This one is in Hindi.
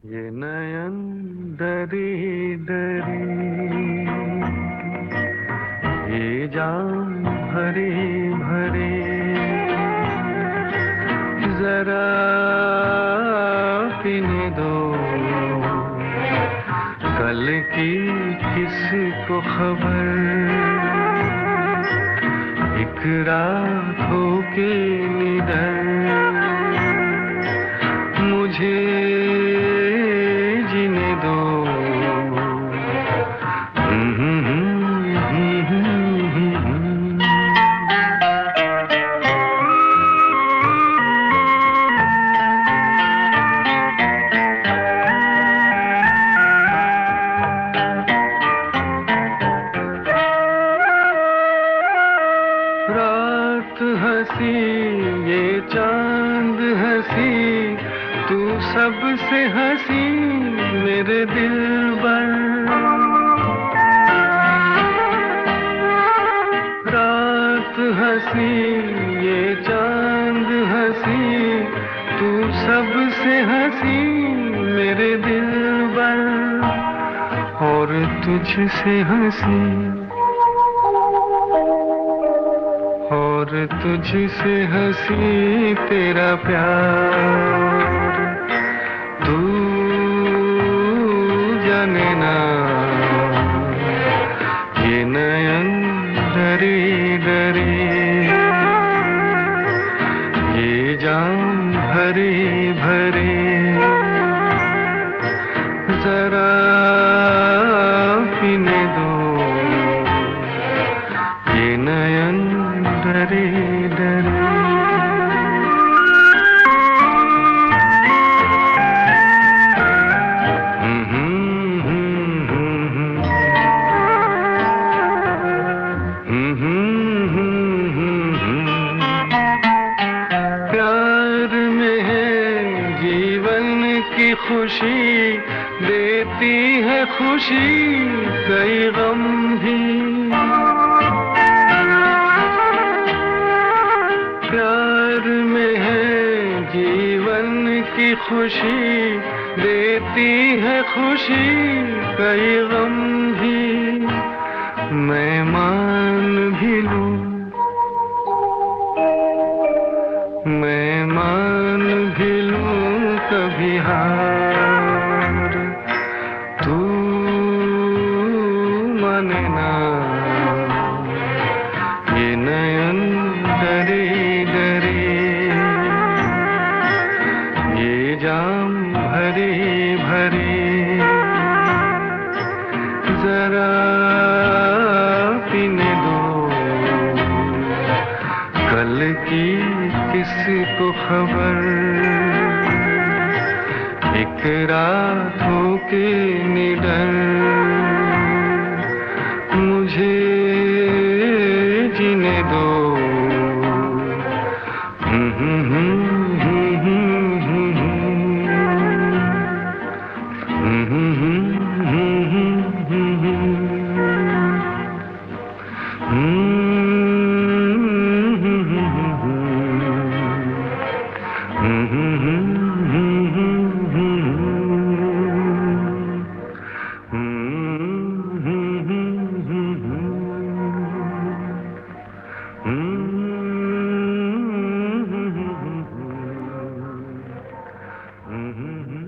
ये नयन दरी दरी, ये जाम भरे भरे, जरा पीने दो कल की किसको खबर। एक रात हो के निडर मुझे जीने दो। रात हंसी ये चांद हंसी, तू सबसे हंसी मेरे दिलबर। रात हंसी ये चांद हंसी, तू सबसे हंसी मेरे दिलबर। और तुझसे हंसी, और तुझसे हंसी तेरा प्यार। तू जाने ना ये नयन डरे डरे, ये जाम भरे भरे, जरा पीने दो ये नयन डरे डरे। प्यार में है जीवन की खुशी, देती है खुशी कई गम भी। प्यार में है जीवन की खुशी, देती है खुशी कई गम भी। मैं मान भी लूं, मैं मान भी लूं कभी हार, तू माने ना ये नयन डरे डरे, ये जाम भरे भरे, जरा पीने दो कल की किसको खबर। एक रात हो के निडर मुझे जीने दो। Mm-hmm.